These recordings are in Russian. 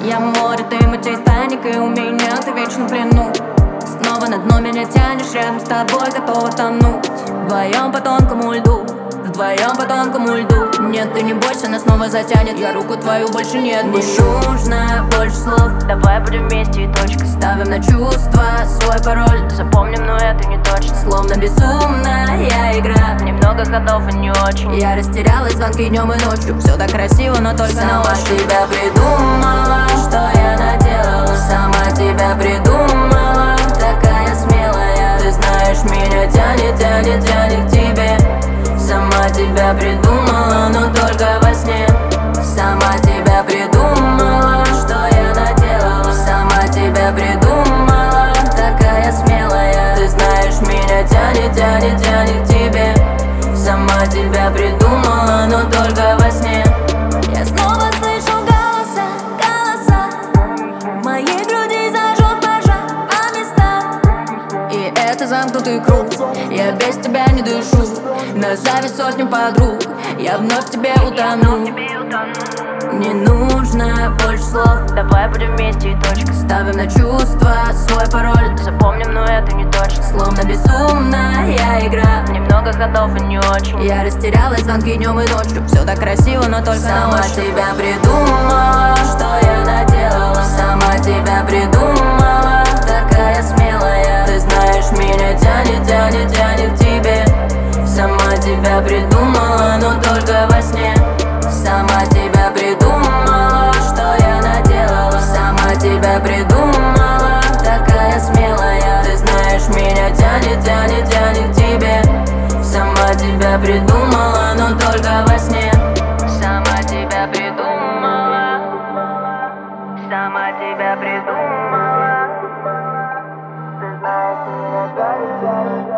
Я море, ты мой Титаник, и у меня ты вечно в плену. Снова на дно меня тянешь, рядом с тобой готова тонуть. Вдвоем по тонкому льду, вдвоем по тонкому льду. Нет, ты не бойся, нас снова затянет. Я руку твою больше не отпущу. Не нужно больше слов, Давай будем вместе и точка. ставим на чувства свой пароль. Запомним, но это не точно. Словно безумная игра, Немного ходов и не очень. я растерялась, звонки днем и ночью. Все так красиво, но только на ощупь. Тебя придумала, что я наделала. Сама тебя придумала, такая смелая. Ты знаешь, меня тянет, тянет, тянет к тебе. Сама тебя придумала, но только во сне. Сама тебя придумала, что я наделала. Сама тебя придумала, такая смелая. Ты знаешь, меня тянет, тянет, тянет к тебе. Сама тебя придумала, но только во сне. Я снова слышу голоса, голоса. В моей груди зажжет пожар по местам. И это замкнутый круг, я без тебя не дышу. На зависть сотню подруг, я вновь в тебе утону. Не нужно больше слов, Давай будем вместе и точка. ставим на чувства свой пароль. Запомним, но это не точно. Словно безумная игра, Немного ходов и не очень. я растерялась, звонки днем и ночью. Все так красиво, но только сама тебя придумала, что я наделала. Сама тебя придумала, такая смелая. Ты знаешь, меня тянет, тянет, тянет к тебе. Сама тебя придумала, но только во сне. Сама тебя придумала, что я наделала. Сама тебя придумала, такая смелая. Ты знаешь, меня тянет, тянет, тянет к тебе. Сама тебя придумала, но только во сне. Сама тебя придумала. Сама тебя придумала. Ты знаешь, меня тянет, тянет,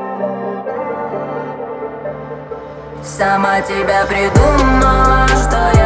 Сама тебя придумала, что